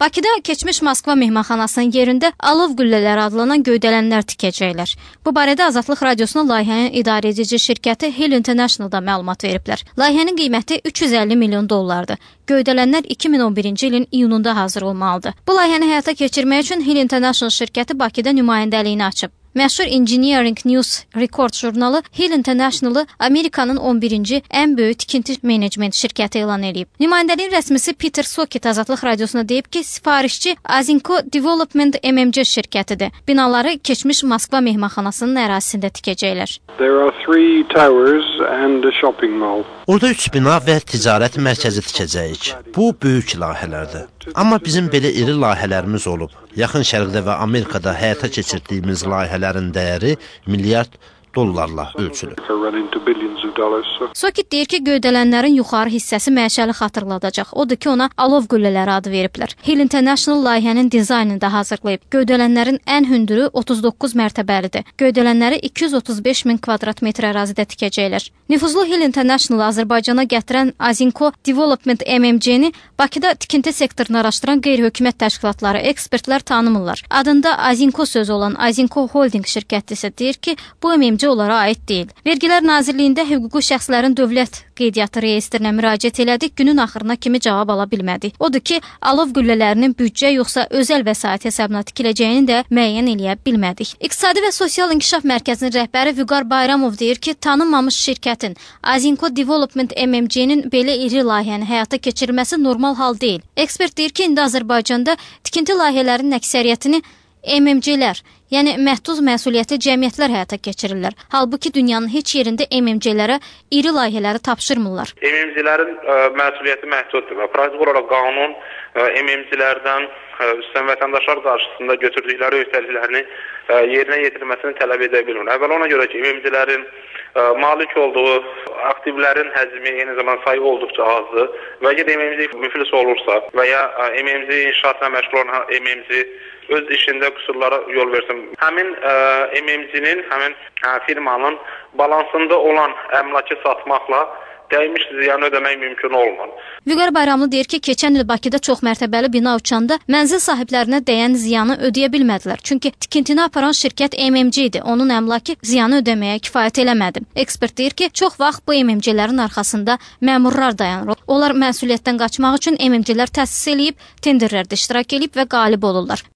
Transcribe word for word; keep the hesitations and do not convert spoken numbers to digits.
Bakıda keçmiş Moskva mehmanxanasının yerində alov qüllələri adlanan göydələnlər tikəcəklər. Bu barədə Azadlıq Radiosuna layihənin idarə edici şirkəti Hill International-da məlumat veriblər. Layihənin qiyməti üç yüz əlli milyon dollardır. Göydələnlər iki min on birinci ilin iyununda hazır olmalıdır. Bu layihəni həyata keçirmək üçün Hill International şirkəti Bakıda nümayəndəliyini açıb. Məşhur Engineering News Record jurnalı Hill International-ı Amerikanın on birinci ən böyük tikinti menecment şirkəti elan edib. Nümayəndəliyin rəsmisi Peter Socket Azadlıq Radiosuna deyib ki, sifarişçi Azinco Development M M C şirkətidir. Binaları keçmiş Moskva mehmanxanasının ərazisində tikəcəklər. There are three towers and a shopping mall. Orada üç bina və ticarət mərkəzi tikəcəyik. Bu böyük layihələrdir. Amma bizim belə iri layihələrimiz olub. Yaxın Şərqdə və Amerikada həyata keçirdiyimiz layihələrin dəyəri milyard dollarla ölçülür. Socket deyir ki, göydələnlərin yuxarı hissəsi məşəli xatırladacaq. Odur ki, ona alov qüllələri adı veriblər. Hill International layihənin dizaynını da hazırlayıb. Göydələnlərin ən hündürü otuz doqquz mərtəbəlidir. Göydələnləri iki yüz otuz beş min kvadrat metr ərazidə tikəcəklər. Nüfuzlu Hill International Azərbaycana gətirən Azinco Development M M C-ni Bakıda tikinti sektorunu araşdıran qeyri-hökumət təşkilatları, ekspertlər tanımırlar. Adında Azinco sözü olan Azinco Holding şirkəti isə deyir ki, bu M M C onlara aid deyil. Vergilər Nazirliyində hüquqi şəxslərin dövlət qeydiyyatı reyestrinə müraciət elədik, günün axırına kimi cavab ala bilmədik. Odur ki, alov güllələrinin büdcə yoxsa özəl vəsait hesabına tikiləcəyini də müəyyən eləyə bilmədik. İqtisadi və Sosial İnkişaf Mərkəzinin rəhbəri Vüqar Bayramov deyir ki, tanınmamış şirkətin Azinco Development M M C-nin belə iri layihəni həyata keçirilməsi normal hal deyil. Ekspert deyir ki, indi Azərbaycanda tikinti layihələrinin əksəriyyətini M M C-lər, yəni məhdud məsuliyyətli cəmiyyətlər həyata keçirirlər. Halbuki dünyanın heç yerində M M C-lərə iri layihələri tapşırmırlar. M M C-lərin məsuliyyəti məhduddur və praktik olaraq qanun M M C-lərdən üstən vətəndaşlar qarşısında götürdükləri öhdəliklərini yerinə yetirməsini tələb edə bilmir. Əvvəl ona görə ki, M M C-lərin malik olduğu aktivlərin həcmi, eyni zamanda sayı olduqca azdır və əgər M M C müflis olursa və ya M M C inşaatla məşğul olan M M C öz işində qüsurlara yol versin. Həmin M M C-nin, həmin firmanın balansında olan əmlakı satmaqla dəymiş ziyanı ödəmək mümkün olmur. Vüqar Bayramlı deyir ki, keçən il Bakıda çox mərtəbəli bina uçanda mənzil sahiblərinə dəyən ziyanı ödəyə bilmədilər. Çünki tikintini aparan şirkət M M C idi. Onun əmlakı ziyanı ödəməyə kifayət eləmədi. Ekspert deyir ki, çox vaxt bu M M C-lərin arxasında məmurlar dayanır. Onlar məsuliyyətdən qaçmaq üçün M M C-lər təsis eləyib, tenderlərdə iştirak edib və qalib olurlar.